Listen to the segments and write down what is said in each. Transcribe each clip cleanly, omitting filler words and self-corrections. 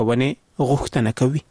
ونه غوښتنه کوي.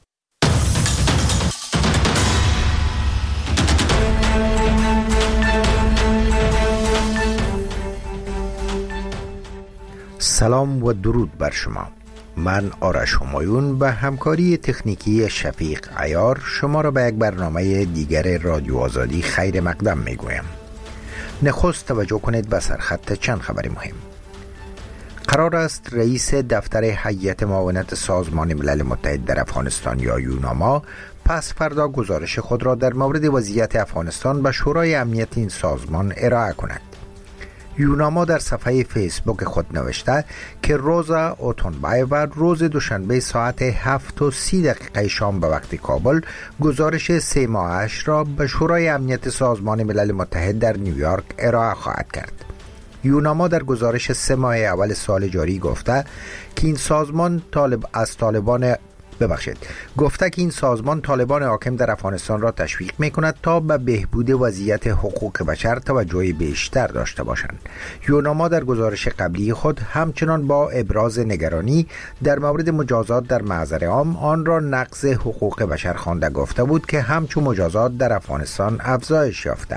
سلام و درود بر شما. من آرش همایون به همکاری تکنیکی شفیق عیار شما را به یک برنامه دیگر رادیو آزادی خیر مقدم می گویم. نخست توجه کنید به سرخط چند خبر مهم. قرار است رئیس دفتر هیئت معاونت سازمان ملل متحد در افغانستان یا یوناما پس فردا گزارش خود را در مورد وضعیت افغانستان به شورای امنیت این سازمان ارائه کند. یوناما در صفحه فیسبوک خود نوشته که روز اوتونبایو روز دوشنبه ساعت 7:30 شام به وقت کابل گزارش 3 ماهش را به شورای امنیت سازمان ملل متحد در نیویورک ارائه خواهد کرد. یوناما در گزارش 3 ماه اول سال جاری گفته که این سازمان طالبان حاکم در افغانستان را تشویق می‌کند تا به بهبود وضعیت حقوق بشر توجه بیشتر داشته باشند. یوناما در گزارش قبلی خود همچنان با ابراز نگرانی در مورد مجازات در محضر عام آن را نقض حقوق بشر خوانده گفته بود که همچون مجازات در افغانستان افزایش یافته.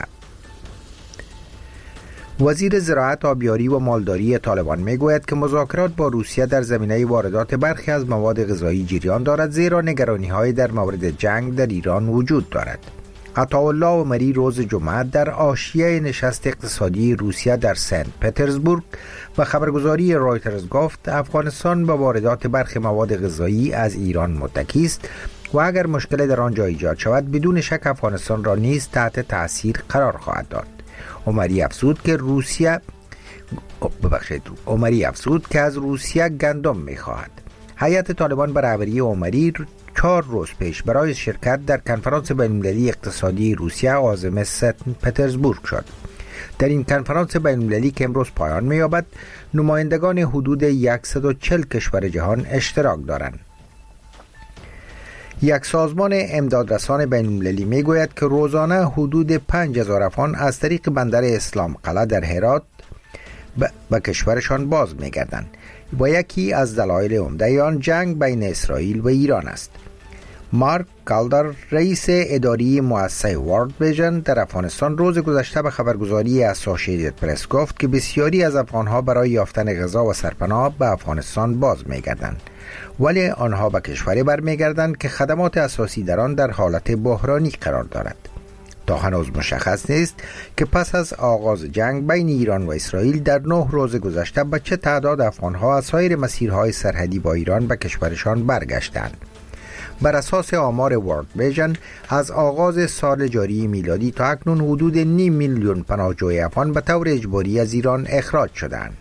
وزیر زراعت، آبیاری و مالداری طالبان میگوید که مذاکرات با روسیه در زمینه واردات برخی از مواد غذایی جریان دارد، زیرا نگرانی‌های در مورد جنگ در ایران وجود دارد. عطاالله عمری روز جمعه در حاشیه نشست اقتصادی روسیه در سنت پترزبورگ و خبرگزاری رایترز گفت افغانستان به واردات برخی مواد غذایی از ایران متکی است و اگر مشکل در آنجا ایجاد شود بدون شک افغانستان را نیز تحت تأثیر قرار خواهد داد. عمری افزود که از روسیه گندم می‌خواهد. هیئت طالبان به رهبری عمری 4 روز پیش برای شرکت در کنفرانس بین‌المللی اقتصادی روسیه عازم سنت پترزبورگ شد. در این کنفرانس بین‌المللی که امروز پایان می‌یابد، نمایندگان حدود 140 کشور جهان اشتراک دارند. یک سازمان امدادرسان بین‌المللی میگوید که روزانه حدود 5000 افغان از طریق بندر اسلام قلعه در هرات به کشورشان باز میگردند و یکی از دلایل عمده آن جنگ بین اسرائیل و ایران است. مارک کالدر، رئیس اداری مؤسسه ورلد ویژن در افغانستان، روز گذشته به خبرگزاری اسوسییتد پرس گفت که بسیاری از افغانها برای یافتن غذا و سرپناه به افغانستان باز میگردند، ولی آنها به کشوری برمیگردند که خدمات اساسی در آن در حالت بحرانی قرار دارد. تا هنوز مشخص نیست که پس از آغاز جنگ بین ایران و اسرائیل در 9 روز گذشته به چه تعداد افغانها از سایر مسیرهای سرحدی با ایران به کشورشان برگشتند. بر اساس آمار ورلد ویژن از آغاز سال جاری میلادی تا اکنون حدود 5 میلیون پناهجوی افغان به طور اجباری از ایران اخراج شدند.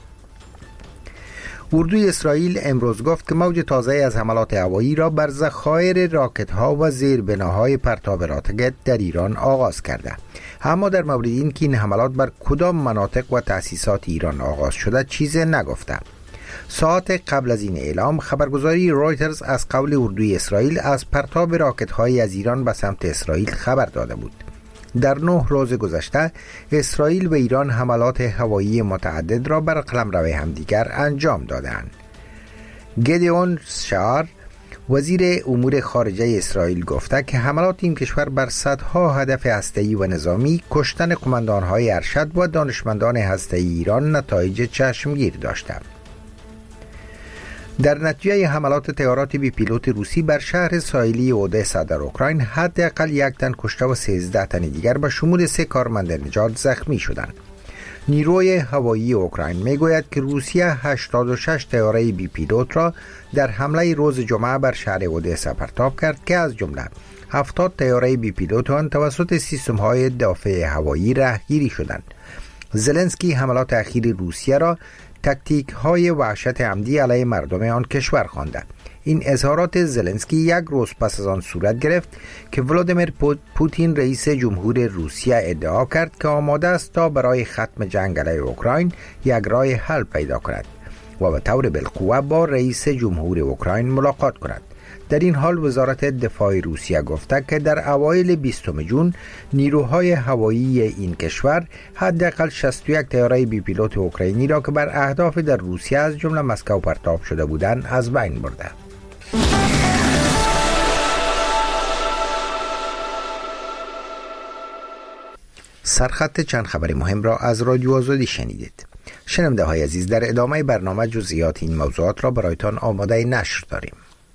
اردوی اسرائیل امروز گفت که موج تازه از حملات هوایی را بر ذخایر راکت‌ها و زیربناهای پرتاب راکت در ایران آغاز کرده. اما در مورد این که این حملات بر کدام مناطق و تأسیسات ایران آغاز شده چیزی نگفته. ساعت قبل از این اعلام خبرگزاری رایترز از قول اردوی اسرائیل از پرتاب راکت‌های از ایران به سمت اسرائیل خبر داده بود. در 9 روز گذشته اسرائیل و ایران حملات هوایی متعدد را بر قلمرو همدیگر انجام دادند. گدیون ساعر، وزیر امور خارجه اسرائیل، گفته که حملات این کشور بر صدها هدف هسته‌ای و نظامی، کشتن قماندان‌های ارشد و دانشمندان هسته‌ای ایران نتایج چشمگیر داشته. در نتیجه حملات طیارات بی پیلوت روسی بر شهر ساحلی اودسا در اوکراین حداقل 1 تن کشته و 13 تن دیگر به شمول 3 کارمند نجات زخمی شدند. نیروی هوایی اوکراین میگوید که روسیه 86 طیاره بی پیلوت را در حمله روز جمعه بر شهر اودسا پرتاب کرد که از جمله 70 طیاره بی پیلوت آن توسط سیستم‌های دفاع هوایی رهگیری شدند. زلنسکی حملات اخیر روسیه را تاکتیک های وحشت عمدی علیه مردم آن کشور خوانده. این اظهارات زلنسکی 1 روز پس از آن صورت گرفت که ولادیمیر پوتین رئیس جمهور روسیه ادعا کرد که آماده است تا برای ختم جنگ علیه اوکراین یک راه حل پیدا کند و به طور بالقوه با رئیس جمهور اوکراین ملاقات کند. در این حال وزارت دفاع روسیه گفته که در اوایل 20 جون نیروهای هوایی این کشور حداقل 61 طیاره بی پیلوت اوکراینی را که بر اهداف در روسیه از جمله مسکو پرتاب شده بودند از بین برده. سرخط چند خبر مهم را از رادیو آزادی شنیدید. شنونده های عزیز، در ادامه برنامه جزئیات این موضوعات را برایتان آماده نشر داریم.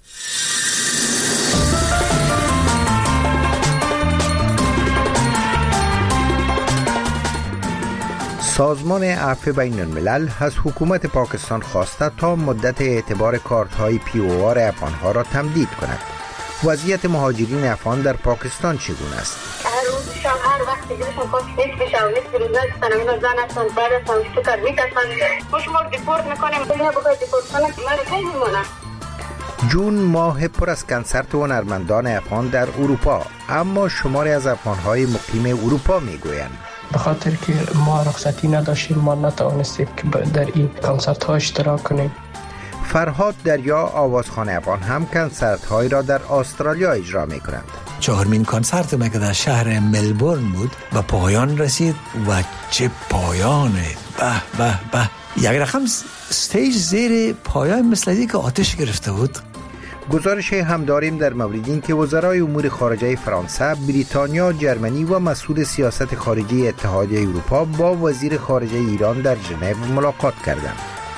سازمان عفو بین الملل از حکومت پاکستان خواسته تا مدت اعتبار کارت‌های POR افغان‌ها را تمدید کند. وضعیت مهاجرین افغان در پاکستان چگونه است؟ هر وقت دیگهشون خواست نیست بشه و نیست روزه هستن و اینا زن هستن بعد هستن تو کار میترسن خوش ما دیپورت میکنیم دنیا بخواه دیپورت کنه من خیلی میمونم. جون ماه پر از کنسرت و هنرمندان افغان در اروپا، اما شماری از افغان‌های مقیم اروپا میگویند به خاطر که ما رخصتی نداشتیم ما نتوانستیم که در این کنسرت ها اشتراک کنیم. فرهاد دریا آوازخوان افغان هم کنسرت هایی را در استرالیا اجرا می کنند. چهارمین کنسرت ما که در شهر ملبورن بود به پایان رسید و چه پایانه، به به به، یک رقم استیج زیر پایان مثل اینکه آتش گرفته بود. گزارش هم داریم در مورد این که وزرای امور خارجه فرانسه، بریتانیا، جرمنی و مسئول سیاست خارجی اتحادیه اروپا با وزیر خارجه ایران در ژنو ملاقات کردند.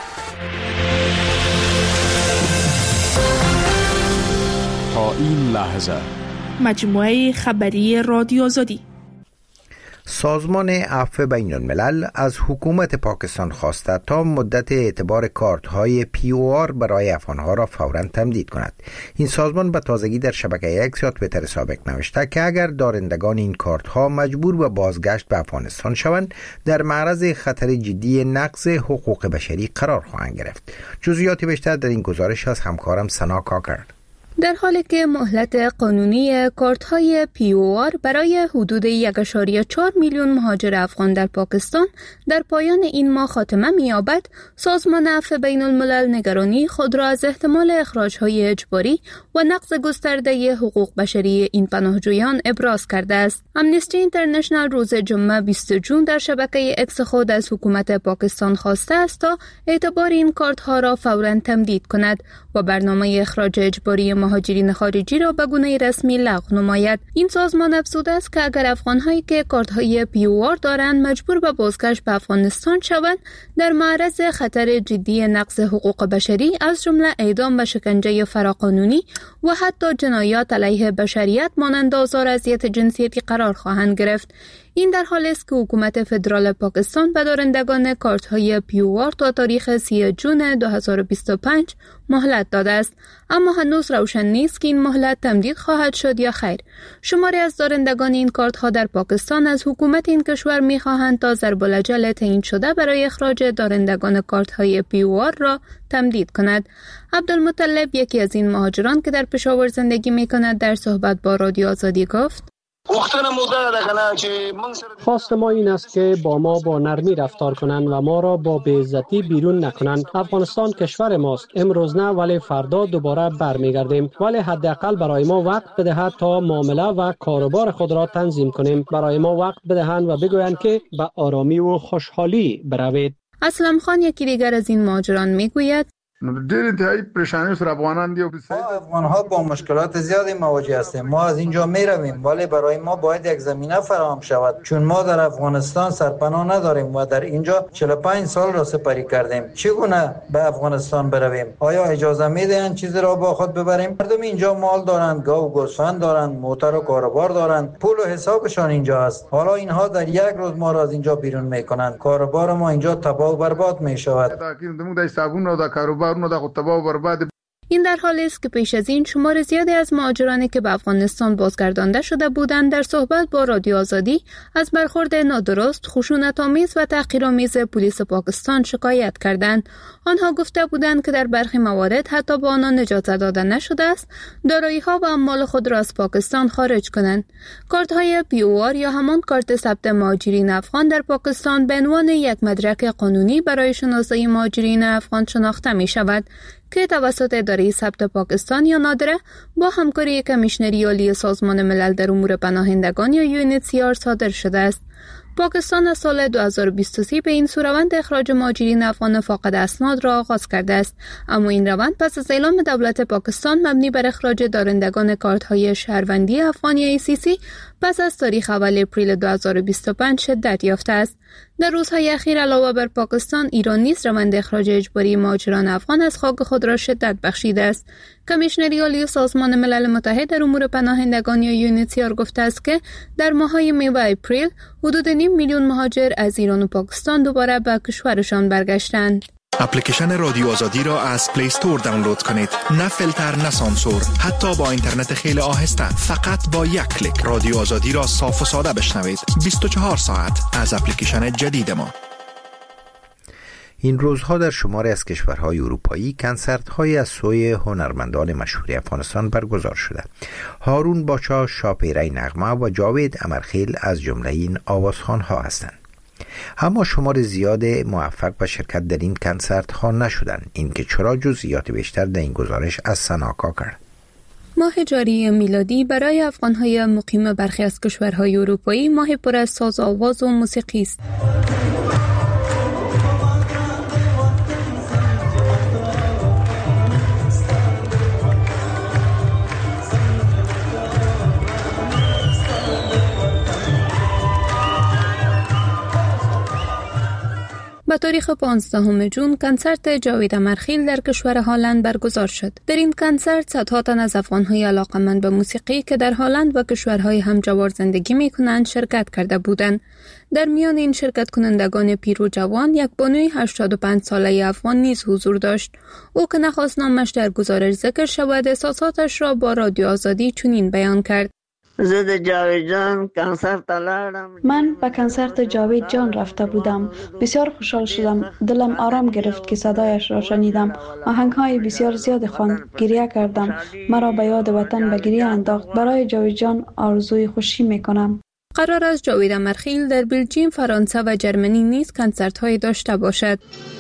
تا این لحظه مجموعه خبری رادیو آزادی. سازمان عفو بین الملل از حکومت پاکستان خواسته تا مدت اعتبار کارت‌های POR برای افغان‌ها را فوراً تمدید کند. این سازمان به تازگی در شبکه اکس یا توییتر سابق نوشته که اگر دارندگان این کارت‌ها مجبور به بازگشت به افغانستان شوند، در معرض خطر جدی نقض حقوق بشری قرار خواهند گرفت. جزئیات بیشتر در این گزارش از همکارم سنا کاکر. در حالی که مهلت قانونی کارت‌های POR برای حدود 1.4 میلیون مهاجر افغان در پاکستان در پایان این ماه خاتمه می‌یابد، سازمان عفو بین الملل نگرانی خود را از احتمال اخراج‌های اجباری و نقض گسترده حقوق بشری این پناهجویان ابراز کرده است. امنیستی اینترنشنال روز جمعه 20 جون در شبکه اکس خود از حکومت پاکستان خواسته است تا اعتبار این کارت‌ها را فوراً تمدید کند و برنامه اخراج اجباری مهاجرین خارجی را به گونه رسمی لغو نماید. این سازمان افزوده است که اگر افغان‌هایی که کارت‌های POR دارند مجبور به بازگشت به افغانستان شوند، در معرض خطر جدی نقض حقوق بشری از جمله اعدام و شکنجه فراقانونی و حتی جنایات علیه بشریت مانند آزار اذیت جنسیتی قرار خواهند گرفت. این در حالی است که حکومت فدرال پاکستان به دارندگان کارت‌های POR تا تاریخ 30 جون 2025 مهلت داده است، اما هنوز روشن نیست که این مهلت تمدید خواهد شد یا خیر. شماری از دارندگان این کارت‌ها در پاکستان از حکومت این کشور می‌خواهند تا ضرب‌الاجل تعیین شده برای اخراج دارندگان کارت‌های POR را تمدید کند. عبدالمطلب، یکی از این مهاجران که در پشاور زندگی می‌کند، در صحبت با رادیو آزادی گفت: خواست ما این است که با ما با نرمی رفتار کنند و ما را با بی‌عزتی بیرون نکنند. افغانستان کشور ماست، امروز نه ولی فردا دوباره برمیگردیم، ولی حداقل برای ما وقت بدهد تا معامله و کاروبار خود را تنظیم کنیم. برای ما وقت بدهند و بگویند که به آرامی و خوشحالی بروید. اسلم خان، یکی دیگر از این مهاجران، میگوید: ډېر انتهایی پریشانی سره افغانان دی. ما افغان‌ها با مشکلات زیادی مواجه هستیم. ما از اینجا میرویم ولی برای ما باید یک زمینه فراهم شود، چون ما در افغانستان سرپناه نداریم و در اینجا 45 سال را سپری کردیم. چگونه به افغانستان برویم؟ آیا اجازه میدهند چیزی را با خود ببریم؟ مردم اینجا مال دارند، گاو و گوسفند دارند، موتر و کاروبار دارند، پول و حسابشان اینجا است. حالا اینها در یک روز ما را از اینجا بیرون میکنند. کاروبار ما اینجا تباه و برباد میشود. این در حالی است که پیش از این شمار زیادی از مهاجرانی که به افغانستان بازگردانده شده بودند در صحبت با رادیو آزادی از برخورد نادرست، خشونت‌آمیز و تحقیرآمیز پلیس پاکستان شکایت کردند. آنها گفته بودند که در برخی موارد حتی به آنان اجازه داده نشده است دارایی‌ها و اموال خود را از پاکستان خارج کنند. کارت‌های POR یا همان کارت ثبت مهاجرین افغان در پاکستان به عنوان یک مدرک قانونی برای شناسایی مهاجرین افغان شناخته می‌شود که توسط اداره ثبت پاکستان یا نادره با همکاری کمیشنری عالی سازمان ملل در امور پناهندگان یا UNHCR صادر شده است. پاکستان از سال 2023 به این سو روند اخراج مهاجرین افغان فاقد اسناد را آغاز کرده است، اما این روند پس از اعلام دولت پاکستان مبنی بر اخراج دارندگان کارت‌های شهروندی افغانی ACC پس از تاریخ اول اپریل 2025 شدت یافته است. در روزهای اخیر علاوه بر پاکستان، ایران نیز روند اخراج اجباری مهاجران افغان از خاک خود را شدت بخشیده است. کمیشنری عالی سازمان ملل متحد در امور پناهندگان یا UNHCR گفته است که در ماه‌های می و اپریل حدود نیم میلیون مهاجر از ایران و پاکستان دوباره به کشورشان برگشتند. اپلیکیشن رادیو آزادی را از پلی استور دانلود کنید. نه فیلتر، نه سانسور، حتی با اینترنت خیلی آهسته. فقط با یک کلیک رادیو آزادی را صاف و ساده بشنوید. 24 ساعت از اپلیکیشن جدید ما. این روزها در شماری از کشورهای اروپایی کنسرت‌های از سوی هنرمندان مشهور افغانستان برگزار شده. هارون باچا، شاپیره نغمه و جاوید امرخیل از جمله این آوازخوان‌ها هستند. اما شمار زیاد موفق به شرکت در این کنسرت‌ها نشدند. اینکه چرا جزئیات بیشتر در این گزارش از سناکا کرد. ماه جاری میلادی برای افغان‌های مقیم برخی از کشورهای اروپایی ماه پر از ساز آواز و موسیقی است. به تاریخ 15 جون کنسرت جاوید امرخیل در کشور هلند برگزار شد. در این کنسرت صدها تن از افغان‌های علاقه‌مند به موسیقی که در هلند و کشورهای همجوار زندگی می‌کنند شرکت کرده بودند. در میان این شرکت کنندگان پیر و جوان یک بانوی 85 ساله افغان نیز حضور داشت. او که نخواست نامش در گزارش ذکر شود، احساساتش را با رادیو آزادی چنین بیان کرد: من به کنسرت جاوید جان رفته بودم. بسیار خوشحال شدم. دلم آرام گرفت که صدایش را شنیدم. آهنگ‌های بسیار زیاد خواند. گریه کردم. مرا به یاد وطن به گریه انداخت. برای جاوید جان آرزوی خوشی می‌کنم. قرار است جاوید امرخیل در بلژیم، فرانسه و جرمنی نیز کنسرت‌های داشته باشد.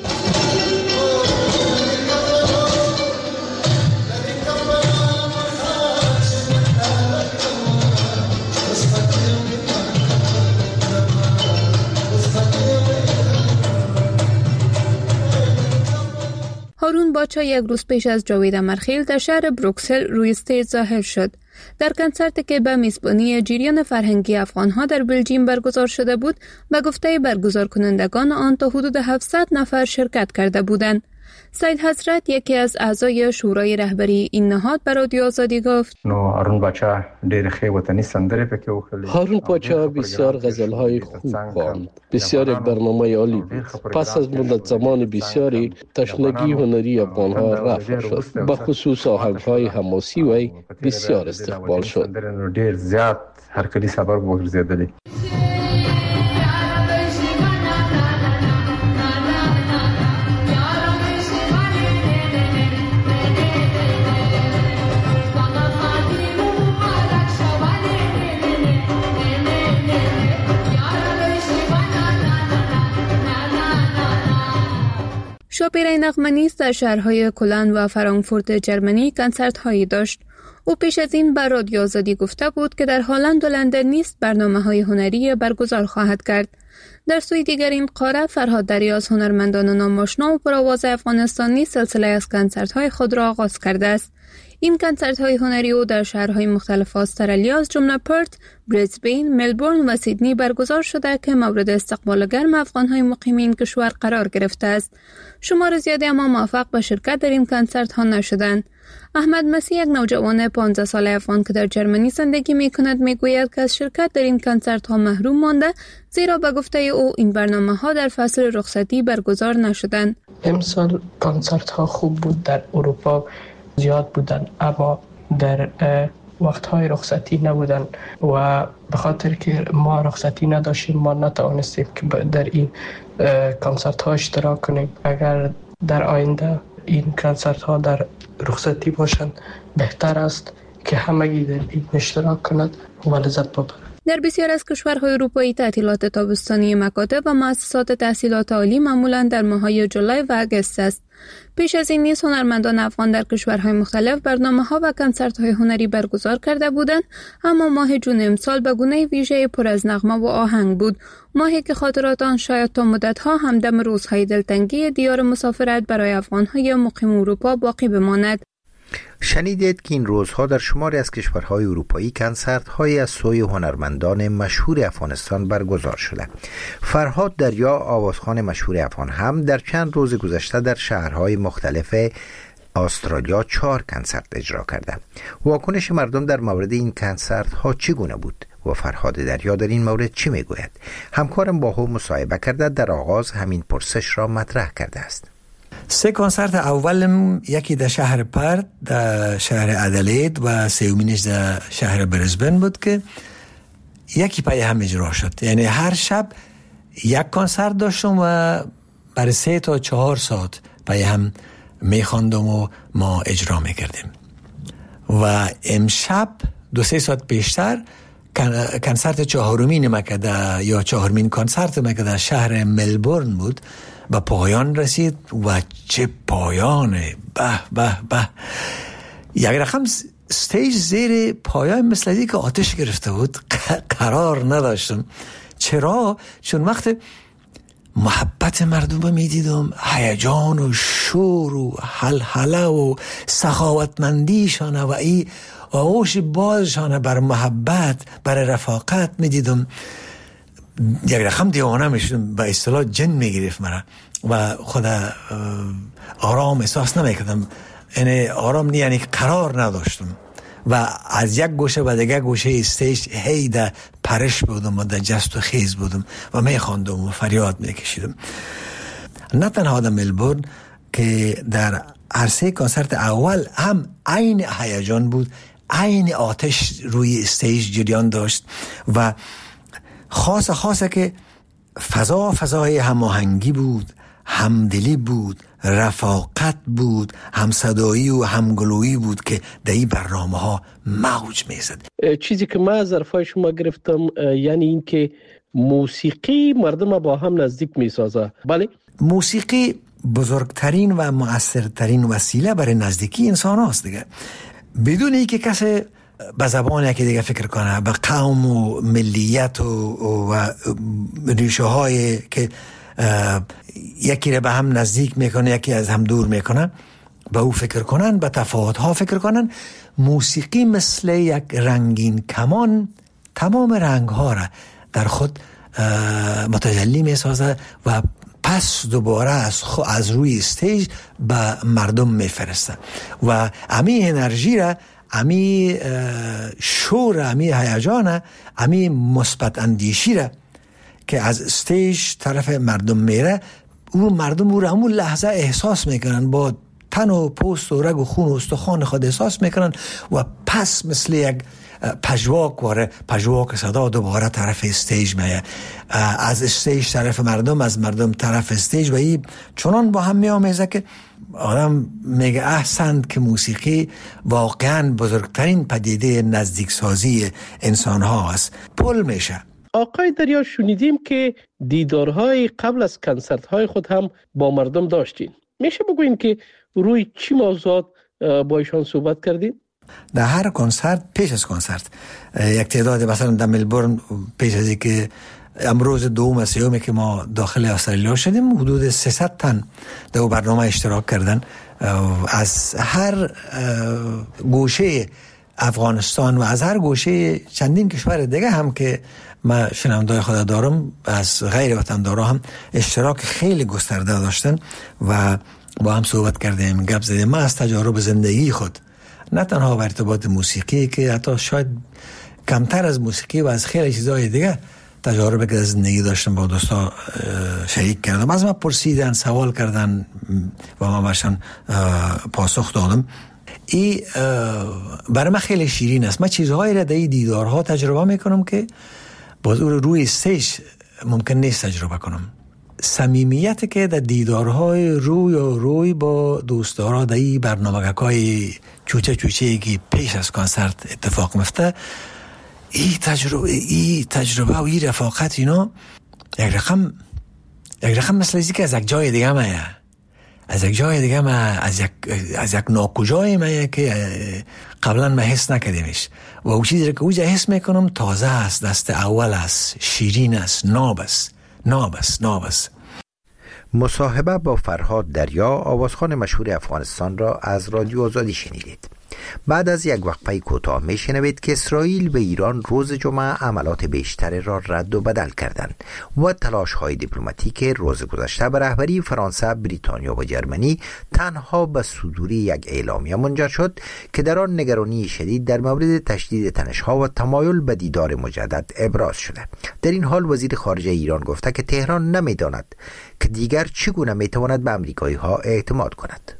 هارون باچا یک روز پیش از جاوید امرخیل در شهر بروکسل روی استیج ظاهر شد. در کنسرتی که به میزبانی جریان فرهنگی افغان‌ها در بلژیم برگزار شده بود، به گفته برگزار کنندگان آن تا حدود 700 نفر شرکت کرده بودند. سید حضرت، یکی از اعضای شورای رهبری این نهاد، به رادیو آزادی گفت: هارون باچا بسیار غزل‌های خوب خواند. بسیار یک برنامه عالی بود. پس از مدت زمان بسیاری تشنگی هنری افغان‌ها رفع شد. به خصوص آهنگ‌های حماسی وی بسیار استقبال شد. ډیر زیات هرکلی سبب وګرځیدلی. شاپیره نغمه نیز در شهرهای کلن و فرانکفورت جرمنی کنسرت‌هایی داشت. او پیش از این به رادیو آزادی گفته بود که در هلند و لندن نیز برنامه‌های هنری برگزار خواهد کرد. در سوی دیگر این قاره، فرهاد دریاز، هنرمندان ناماشنا و پرآواز افغانستانی سلسله از کنسرت‌های خود را آغاز کرده است. این کنسرت‌های هنری او در شهرهای مختلف استرالیا از جمله پرت، بریزبین، ملبورن و سیدنی برگزار شده که مورد استقبال گرم افغان‌های مقیم این کشور قرار گرفته است. شمار زیادی اما موفق به شرکت در این کنسرت‌ها نشدند. احمد مسیح، یک نوجوان 15 ساله افغان که در جرمنی زندگی می‌کند، می‌گوید که از شرکت در این کنسرت‌ها محروم مانده، زیرا به گفته او این برنامه‌ها در فصل رخصتی برگزار نشدند. امسال کنسرت‌ها خوب بود، در اروپا زیاد بودن، اما در وقت‌های رخصتی نبودن و به خاطر که ما رخصتی نداشتیم ما نتوانستیم که در این کنسرت‌ها اشتراک کنیم. اگر در آینده این کنسرت‌ها در رخصتی باشند بهتر است که همگی در این اشتراک کنند و لذت ببرند. در بسیار از کشورهای اروپایی تعطیلات تابستانی مکاتب و مؤسسات تحصیلات عالی معمولاً در ماه‌های جولای و آگوست است. پیش از این نیز هنرمندان افغان در کشورهای مختلف برنامه‌ها و کنسرت‌های هنری برگزار کرده بودند، اما ماه جون امسال به گونه ویژه پر از نغمه و آهنگ بود، ماهی که خاطرات آن شاید تا مدت‌ها همدم روزهای دلتنگی دیار مسافرت برای افغان‌های مقیم اروپا باقی بماند. شنیدید که این روزها در شماری از کشورهای اروپایی کنسرت‌های از سوی هنرمندان مشهور افغانستان برگزار شده. فرهاد دریا، آوازخوان مشهور افغان، هم در چند روز گذشته در شهرهای مختلف استرالیا 4 کنسرت اجرا کرده. واکنش مردم در مورد این کنسرت‌ها چگونه بود و فرهاد دریا در این مورد چی میگوید؟ همکارم با هم مصاحبه کرده در آغاز همین پرسش را مطرح کرده است. 3 کنسرت اولم یکی در شهر پرت، در شهر ادلید و سومینش در شهر برزبن بود که یکی پای هم اجرا شد. یعنی هر شب یک کنسرت داشتم و برای 3 تا 4 ساعت پای هم میخواندم و ما اجرا میکردیم. و امشب 2-3 ساعت پیشتر کنسرت 4مین مکده یا 4مین کنسرت مکده شهر ملبورن بود و پایان رسید و چه پایانه، به به به. یک رقم استیج زیر پایان مثل اینکه که آتش گرفته بود، قرار نداشتم. چرا؟ چون وقت محبت مردم میدیدم، هیجان و شور و هلهله و سخاوتمندیشان و ای آغوش بازشان بر محبت، بر رفاقت میدیدم. یک رقم دیوانه میشدم، به اصطلاح جن میگرفت مرا و خود آرام احساس نمیکردم. یعنی آرام نه، یعنی قرار نداشتم و از یک گوشه و دیگه گوشه استیج هی در پرش بودم و در جست و خیز بودم و میخواندم و فریاد میکشیدم. نه تنها در ملبورن که در هر 3 کنسرت اول هم عین هیجان بود، عین آتش روی استیج جریان داشت و خاصه که فضای هماهنگی بود، همدلی بود، رفاقت بود، همصدایی و همگلویی بود که در این برنامه ها موج میزد. چیزی که من از حرفای شما گرفتم یعنی این که موسیقی مردم با هم نزدیک میسازه. بله، موسیقی بزرگترین و مؤثرترین وسیله برای نزدیکی انسان هاست دیگه. بدون اینکه کسی به زبان یکی دیگه فکر کنه، به قوم و ملیت و ریشه های که یکی رو به هم نزدیک میکنه یکی از هم دور میکنه، به او فکر کنن، به تفاوت ها فکر کنن. موسیقی مثل یک رنگین کمان تمام رنگ ها را در خود متجلی میسازه و پس دوباره از روی استیج به مردم میفرسته و امی انرژی را، امی شور، امی هیجان، امی مثبت اندیشی را که از استیج طرف مردم میره، اون مردم او را همون لحظه احساس میکنن، با تن و پوست و رگ و خون و استخوان خود احساس میکنن و پس مثل یک پژواک صدا دوباره طرف استیج میه، از استیج طرف مردم، از مردم طرف استیج و این چنان با هم میامیزه که آدم میگه احسن که موسیقی واقعا بزرگترین پدیده نزدیک سازی انسان ها است. پل میشه. آقای دریا، شنیدیم که دیدارهای قبل از کنسرت‌های خود هم با مردم داشتین. میشه بگوین که روی چی موضوعات با ایشان صحبت کردین؟ در هر کنسرت، پیش از کنسرت یک تعداد، مثلا در ملبورن پیش از اینکه امروز 2 سیومه که ما داخل استرالیا شدیم، حدود 300 تن در برنامه اشتراک کردن از هر گوشه افغانستان و از هر گوشه چندین کشور دیگه هم که من شنوندای خود دارم، از غیر وطن دارا هم اشتراک خیلی گسترده داشتن و با هم صحبت کردیم، گپ زدیم. من از تجارب زندگی خود، نه تنها به ارتباط موسیقی که حتی شاید کمتر از موسیقی و از خیلی چیزهای دیگه تجارب که از زندگی داشتم با دوستا شریک کردم. از من پرسیدن، سوال کردن و ما برشان پاسخ دادم. این برای من خیلی شیرین است. من چیزهایی را در این دیدارها تجربه میکنم که باز روی استیج ممکن نیست تجربه کنم. صمیمیت که در دیدارهای روی با دوستدارا در این برنامه‌های چوچه که پیش از کنسرت اتفاق میفته، این تجربه و این رفاقت اینا یک رقم مثل ازی که از یک جای دیگه از یک ناکجای مایه که قبلا ما حس نکردیمش و او چیزی که اوجا حس میکنم تازه است، دست اول است، شیرین است، ناب است. مصاحبه با فرهاد دریا، آوازخوان مشهور افغانستان را از رادیو آزادی شنیدید. بعد از یک وقفه کوتاه میشنوید که اسرائیل به ایران روز جمعه عملات بیشتر را رد و بدل کردند و تلاش‌های دیپلماتیک روز گذشته به رهبری فرانسه، بریتانیا و جرمنی تنها به صدور یک اعلامیه منجر شد که در آن نگرانی شدید در مورد تشدید تنش‌ها و تمایل به دیدار مجدد ابراز شده. در این حال وزیر خارجه ایران گفته که تهران نمی‌داند که دیگر چگونه می‌تواند به آمریکایی‌ها اعتماد کند.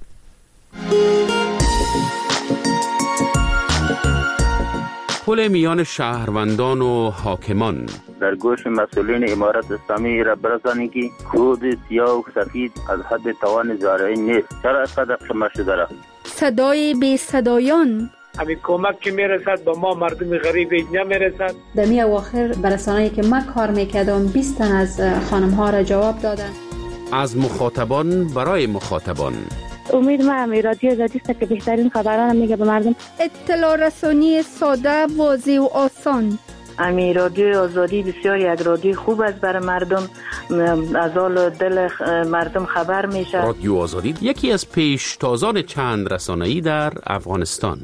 پل میان شهروندان و حاکمان در گوش مسئولین امارت اسلامی را برسانی که کود سیاه و سفید از حد توان زارعی نیست. چرا قدر شما شده را؟ صدای بی صدایان، همین کمک که میرسد به ما مردم غریب نمیرسد. در می اواخر برسانه‌ای که من کار میکردم 20 تن از خانم ها را جواب دادن. از مخاطبان برای مخاطبان. امید ما رادیو آزادی است که بهترین خبران میگه به مردم. اطلاع رسانی ساده، واضح و آسان. رادیو آزادی بسیار یک رادیو خوب است برای مردم، از حال دل مردم خبر میشه. رادیو آزادی یکی از پیشتازان چند رسانه‌ای در افغانستان.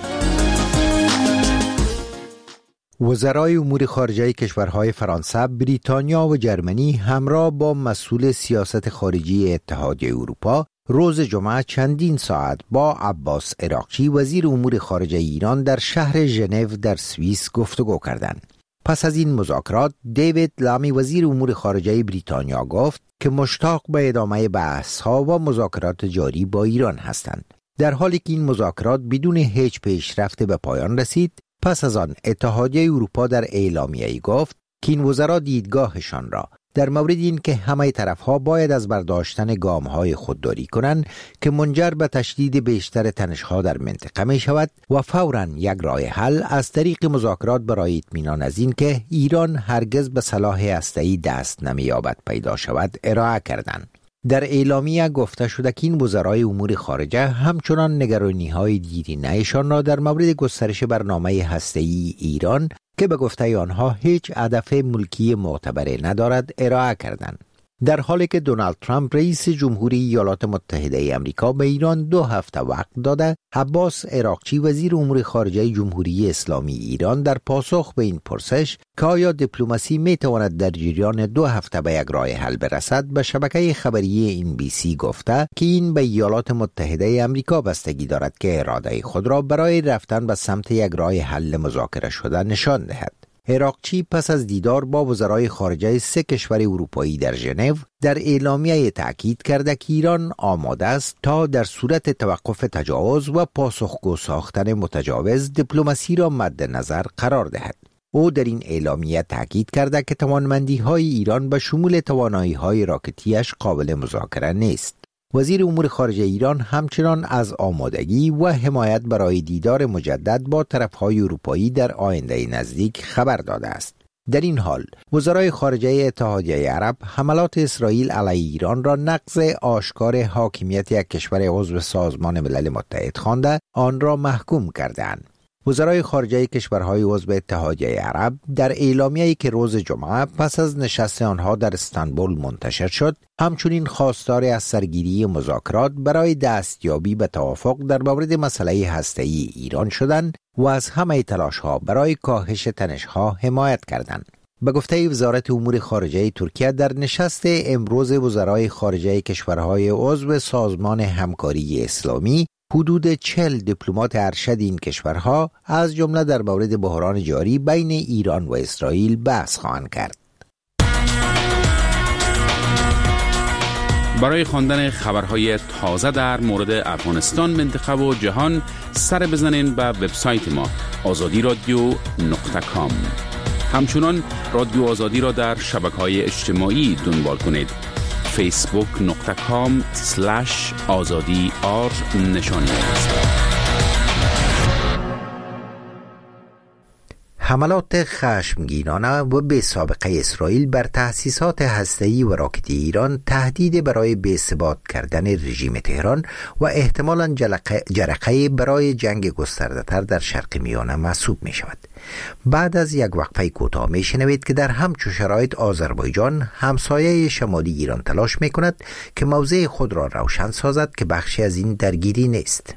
وزرای امور خارجه کشورهای فرانسه، بریتانیا و جرمنی همراه با مسئول سیاست خارجی اتحادیه اروپا روز جمعه چندین ساعت با عباس عراقچی وزیر امور خارجه ایران در شهر ژنو در سوئیس گفتگو کردند. پس از این مذاکرات دیوید لامی وزیر امور خارجه بریتانیا گفت که مشتاق به ادامه بحث‌ها و مذاکرات جاری با ایران هستند. در حالی که این مذاکرات بدون هیچ پیشرفت به پایان رسید، پس از آن اتحادیه اروپا در اعلامیه‌ای گفت که این وزرا دیدگاهشان را در مورد این که همه طرفها باید از برداشتن گام‌های خودداری کنند که منجر به تشدید بیشتر تنش‌ها در منطقه می شود و فوراً یک راه حل از طریق مذاکرات برای اطمینان از این که ایران هرگز به سلاح هسته‌ای دست نمی‌یابد پیدا شود ارائه کردند. در اعلامیه گفته شده که این وزرای امور خارجه همچنان نگرانی‌های دیرینه‌شان را در مورد گسترش برنامه هسته‌ای ایران که به گفته آنها هیچ هدف ملکی معتبر ندارد ارائه کردند. در حالی که دونالد ترامپ رئیس جمهوری ایالات متحده آمریکا به ایران 2 هفته وقت داده، عباس عراقچی وزیر امور خارجه جمهوری اسلامی ایران در پاسخ به این پرسش که آیا دیپلماسی می تواند در جریان 2 هفته به یک راه حل برسد، به شبکه خبری NBC گفته که این به ایالات متحده آمریکا بستگی دارد که اراده خود را برای رفتن به سمت یک راه حل مذاکره شده نشان دهد. عراقچی پس از دیدار با وزرای خارجه 3 کشور اروپایی در ژنو در اعلامیه تأکید کرده که ایران آماده است تا در صورت توقف تجاوز و پاسخگو ساختن متجاوز دیپلماسی را مد نظر قرار دهد. او در این اعلامیه تأکید کرده که توانمندی‌های ایران به شمول توانایی‌های راکتیش قابل مذاکره نیست. وزیر امور خارجه ایران همچنان از آمادگی و حمایت برای دیدار مجدد با طرف‌های اروپایی در آینده نزدیک خبر داده است. در این حال وزرای خارجه اتحادیه عرب حملات اسرائیل علیه ایران را نقض آشکار حاکمیت یک کشور عضو سازمان ملل متحد خوانده آن را محکوم کردند. وزرای خارجه کشورهای عضو اتحادیه عرب در اعلامیه‌ای که روز جمعه پس از نشست آنها در استانبول منتشر شد، همچنین خواستار از سرگیری مذاکرات برای دستیابی به توافق در مورد مسئله هسته‌ای ایران شدند و از همه تلاش‌ها برای کاهش تنش‌ها حمایت کردند. به گفته وزارت امور خارجه ترکیه در نشست امروز وزرای خارجه کشورهای عضو سازمان همکاری اسلامی، حدود 40 دیپلمات ارشد این کشورها از جمله در مورد بحران جاری بین ایران و اسرائیل بحث خواهند کرد. برای خواندن خبرهای تازه در مورد افغانستان، منطقه و جهان سر بزنین به وبسایت ما azadi.radio.com. همچنان رادیو آزادی را در شبکه‌های اجتماعی دنبال کنید. facebook.com/azadi_r. حملات خشمگینانه و بی سابقه اسرائیل بر تأسیسات هسته‌ای و راکتی ایران تهدید برای بی‌ثبات کردن رژیم تهران و احتمالاً جرقه برای جنگ گسترده‌تر در شرق میانه محسوب می شود. بعد از یک وقفه کوتاه می شنوید که در همچون شرایط آذربایجان همسایه شمالی ایران تلاش می کند که موضع خود را روشن سازد که بخشی از این درگیری نیست.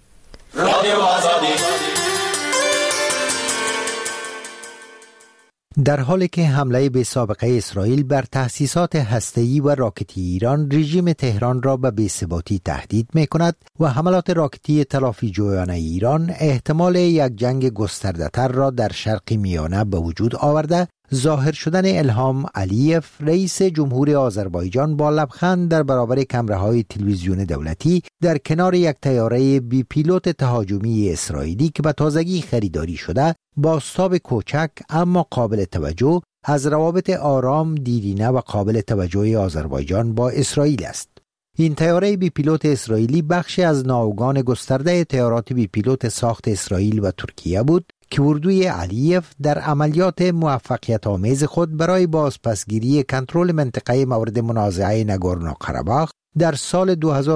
در حالی که حمله به سابقه اسرائیل بر تأسیسات هسته‌ای و راکتی ایران رژیم تهران را به بی‌ثباتی تهدید می‌کند و حملات راکتی تلافی جویانه ایران احتمال یک جنگ گسترده‌تر را در شرق میانه به وجود آورده، ظاهر شدن الهام علیف رئیس جمهور آذربایجان با لبخند در برابر کامراهای تلویزیون دولتی در کنار یک طیاره بی پیلوت تهاجمی اسرائیلی که به تازگی خریداری شده، بازتاب کوچک اما قابل توجه از روابط آرام، دیرینه و قابل توجه آذربایجان با اسرائیل است. این طیاره بی پیلوت اسرائیلی بخشی از ناوگان گسترده طیارات بی پیلوت ساخت اسرائیل و ترکیه بود که اردوی علیف در عملیات موفقیت آمیز خود برای بازپسگیری کنترل منطقه مورد منازعه ناگورنو قره‌باخ در سال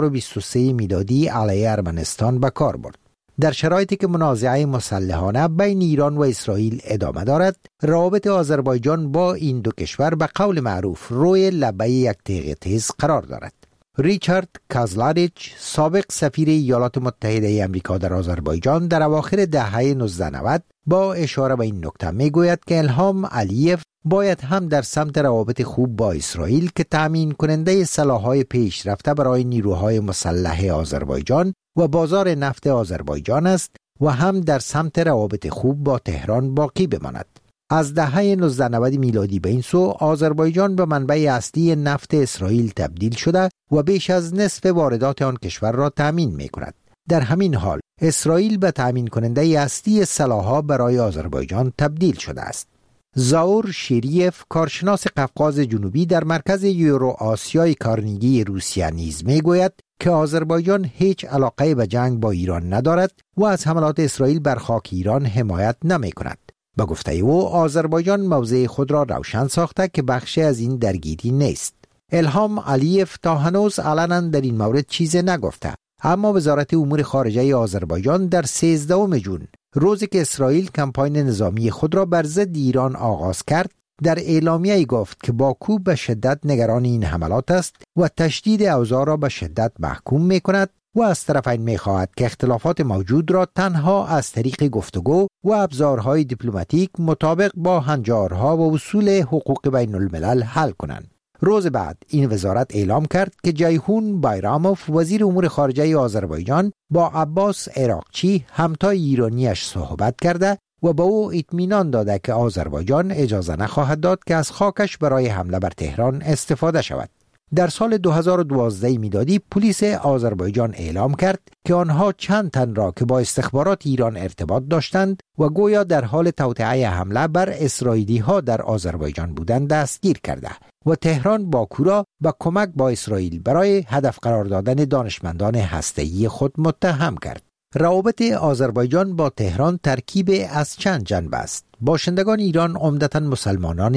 2023 میلادی علیه ارمنستان به کار برد. در شرایطی که منازعه مسلحانه بین ایران و اسرائیل ادامه دارد، روابط آذربایجان با این دو کشور به قول معروف روی لبه یک تیغ تیز قرار دارد. ریچارد کازلاریچ، سابق سفیر ایالات متحده آمریکا در آذربایجان، در اواخر دهه 1990 با اشاره به این نکته میگوید که الهام علیف باید هم در سمت روابط خوب با اسرائیل که تامین کننده سلاح‌های پیشرفته برای نیروهای مسلح آذربایجان و بازار نفت آذربایجان است و هم در سمت روابط خوب با تهران باقی بماند. از دهه 1990 میلادی به این سو آذربایجان به منبع اصلی نفت اسرائیل تبدیل شده و بیش از نصف واردات آن کشور را تامین می کند. در همین حال اسرائیل به تامین کننده اصلی سلاح‌ها برای آذربایجان تبدیل شده است. زاور شیریف، کارشناس قفقاز جنوبی در مرکز یورو آسیای کارنگی روسیه نیز می گوید که آذربایجان هیچ علاقه به جنگ با ایران ندارد و از حملات اسرائیل بر خاک ایران حمایت نمی کند. به گفته او آذربایجان موضع خود را روشن ساخته که بخشی از این درگیری نیست. الهام علیف تا هنوز علنا در این مورد چیزی نگفته، اما وزارت امور خارجه آذربایجان در 13 جون، روزی که اسرائیل کمپاین نظامی خود را بر ضد ایران آغاز کرد، در اعلامیه‌ای گفت که باکو به شدت نگران این حملات است و تشدید اوضاع را به شدت محکوم می‌کند و از طرفین می‌خواهد که اختلافات موجود را تنها از طریق گفتگو و ابزارهای دیپلماتیک مطابق با هنجارها و اصول حقوق بین الملل حل کنند. روز بعد این وزارت اعلام کرد که جیهون بایراموف، وزیر امور خارجه آذربایجان، با عباس عراقچی همتای ایرانیش صحبت کرده و به او اطمینان داده که آذربایجان اجازه نخواهد داد که از خاکش برای حمله بر تهران استفاده شود. در سال 2012 میلادی پلیس آذربایجان اعلام کرد که آنها چند تن را که با استخبارات ایران ارتباط داشتند و گویا در حال توطئه حمله بر اسرائیلی ها در آذربایجان بودند دستگیر کرده و تهران باکو را به کمک با اسرائیل برای هدف قرار دادن دانشمندان هسته‌ای خود متهم کرد. روابط آذربایجان با تهران ترکیب از چند جنبه است. باشندگان ایران عمدتاً مسلمانان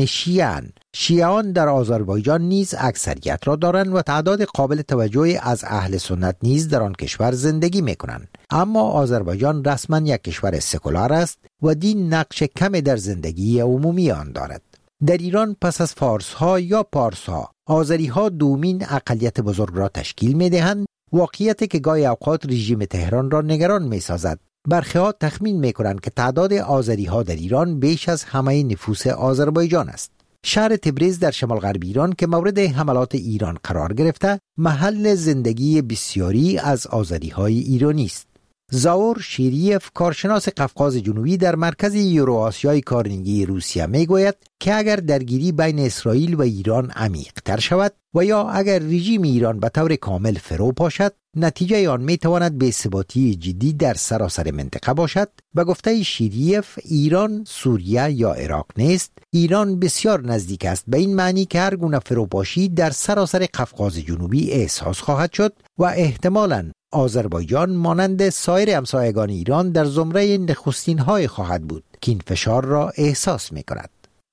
شیعیان در آذربایجان نیز اکثریت را دارند و تعداد قابل توجهی از اهل سنت نیز در آن کشور زندگی می‌کنند. اما آذربایجان رسما یک کشور سکولار است و دین نقش کمی در زندگی عمومی آن دارد. در ایران پس از فارس‌ها یا پارس‌ها، آذری‌ها دومین اقلیت بزرگ را تشکیل می‌دهند، واقعیتی که گاهی اوقات رژیم تهران را نگران می‌سازد. برخی‌ها تخمین می‌کنند که تعداد آذری‌ها در ایران بیش از همه نفوس آذربایجان است. شهر تبریز در شمال غرب ایران که مورد حملات ایران قرار گرفته، محل زندگی بسیاری از آذری‌های ایرانی است. زاور شیریف، کارشناس قفقاز جنوبی در مرکز یورو آسیای کارنگی روسیه میگوید که اگر درگیری بین اسرائیل و ایران عمیق تر شود و یا اگر رژیم ایران به طور کامل فرو پاشد، نتیجه آن میتواند بی‌ثباتی جدی در سراسر منطقه باشد. به گفته شیریف، ایران سوریه یا عراق نیست. ایران بسیار نزدیک است به این معنی که هر گونه فروپاشی در سراسر قفقاز جنوبی احساس خواهد شد و احتمالاً آذربایجان مانند سایر همسایگان ایران در زمره نخستین‌های خواهد بود که این فشار را احساس می‌کند.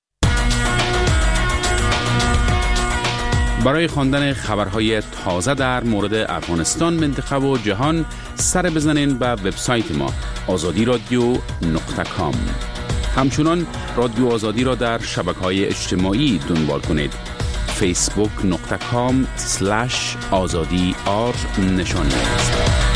برای خواندن خبرهای تازه در مورد افغانستان، منطقه و جهان سر بزنین به وبسایت ما azadiradio.com. همچنان رادیو آزادی را در شبکه‌های اجتماعی دنبال کنید. facebook.com/azadi نشان است.